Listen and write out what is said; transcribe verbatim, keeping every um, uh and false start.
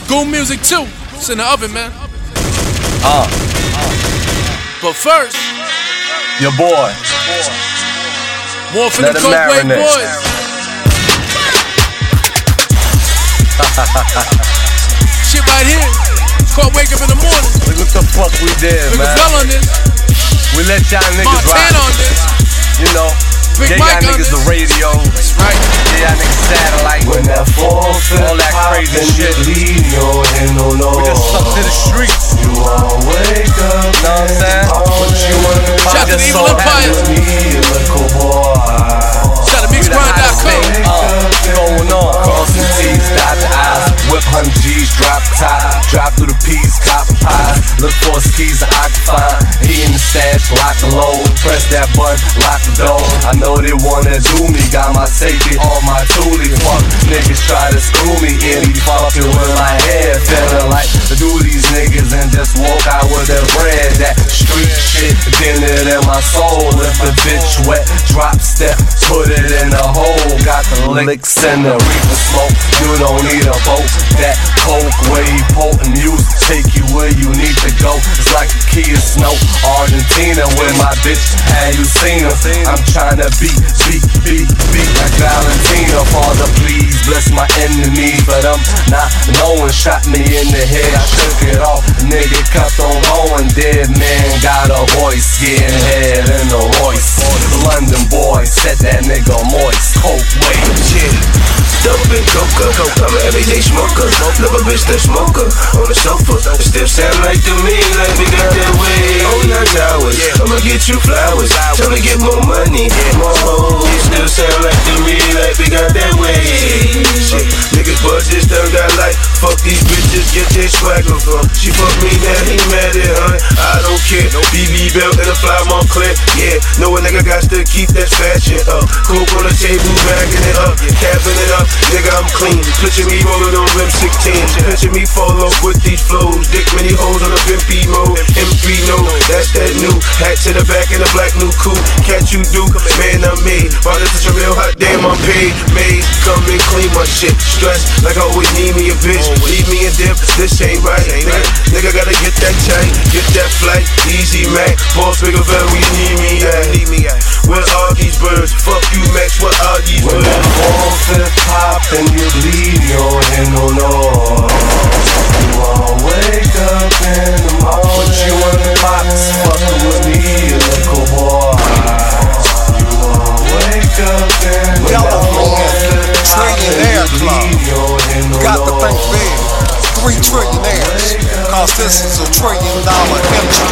Goon Music too. It's in the oven, man. Uh. But first, your boy. More from the Coldway Boys. Shit right here. It's called Wake Up in the Morning. Look what the fuck we did, Big man. Bell on this. We let y'all niggas Montana rock. on this. You know. Big Gave Mike y'all on niggas this. the radio. That's right. Gave y'all niggas satellite. When that fall all that crazy shit. Leave your hand no no. We just stuck to the streets. You wanna wake up. You know what I'm saying? What you wanna do? Shout to the Evil Empire. Shout to mix grind dot com. Going on. Crossing T's, dot the I's. Whip one hundred G's, drop top. Drop through the P's, cop pies. Look for skis to occupy. He in the stash, lock the load. Press that button, lock the door. I know they wanna do me. Got my safety on my toolie. Fuck niggas try to screw me. Any fucking with my head. Feeling like to do these niggas and just walk out with their bread. That street shit, then it in my soul. If the bitch wet, drop step, put it in the hole. Got the licks and the reefer smoke. You don't need a boat. That coke way potent use take you where you need to go. It's like a key of snow. Argentina with my bitch, have you seen her? I'm tryna beat, beat, beat, beat like Valentina. Father, please bless my enemies, but I'm not knowing. Shot me in the head, I took it off. Nigga kept on going. Dead man got a voice, getting head in the Royce. London boy set that nigga moist. Coke way, shit. Dope and coca, I'm an everyday smoker. Love a bitch that smoker on the sofa. It still sound like to me like we got that way. Oh, nine hours, I'ma get you flowers. Tell me get more money, more hoes. It still sound like to me like we got that way. Shit, niggas budgets done got like fuck these bitches, get their swagger from. She fuck me now, he mad at her. I don't care. B B belt and a fly Montclair. Yeah, know a nigga got to keep that fashion up. Coke on the table, bagging it up, capping it up. Nigga, I'm clean. Picture me rolling on rim sixteen. Picture me fall off with these flows. Dick many holes on a pimpy mode. M three no, that's that new hat to the back in a black new coupe. Catch you do, man, I'm made. Father, such a real hot damn, I'm paid. Made, come and clean my shit. Stress like I always need me a bitch. Leave me a dip, this ain't right. Nigga, nigga gotta get that chain, get that flight. Easy Mac, boss bigger vel, where you need me at? Need me at? Where are these birds? Fuck you, Max. What are these when birds? When that ball flip pop and you leave your hand no no. You wanna wake up in the morning. Put you in the box, fucking with me, you little boy. You wanna wake up in the morning. Trillionaire Club. You got to think big. Three trillionaires. Cause this is a trillion dollar industry.